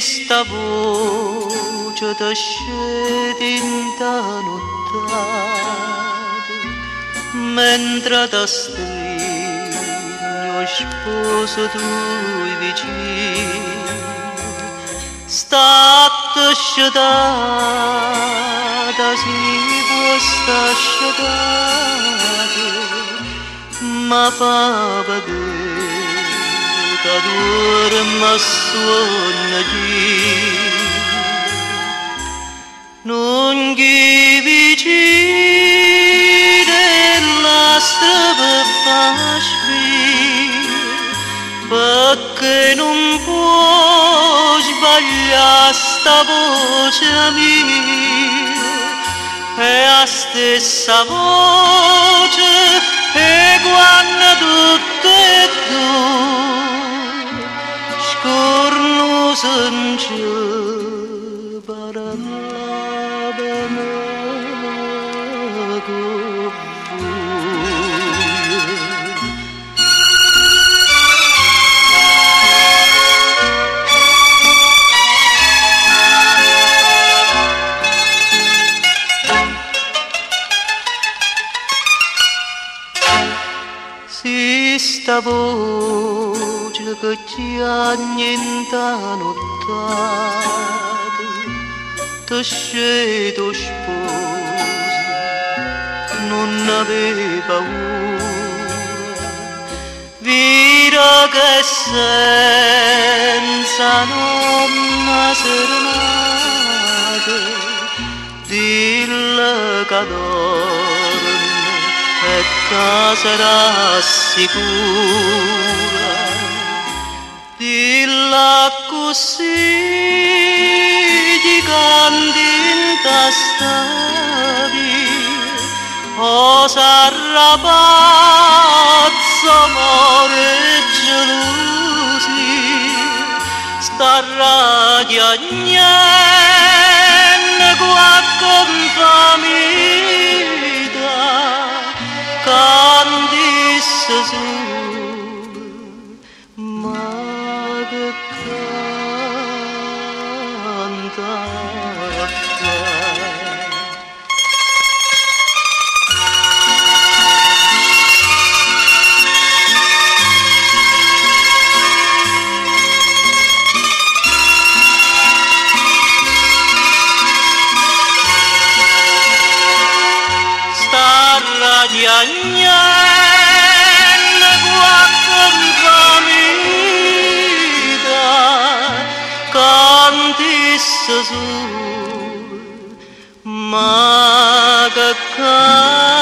sta voce ti scende in ta nottata, mentre ti stringo sposo tuoi vicini, state sciatata, si può sta sciatata, ma fa vedere che dorma suona non chi vicine la strada fa perché non può sbagliare sta voce mia, è la stessa voce e quando tutte e due scorno senza parlare con si sta voce che ci annienta nottata, ti scedo sposo, non aveva paura, vira che senza nonna serenata, dille che dorme e casa rassicura, dilla così di canti in tastavi, osa rapazzo amore gelosi, sta radia niente qua con famiglia, candisse sole, ma che canta di agnello qua con famiglia, cantisse su, ma che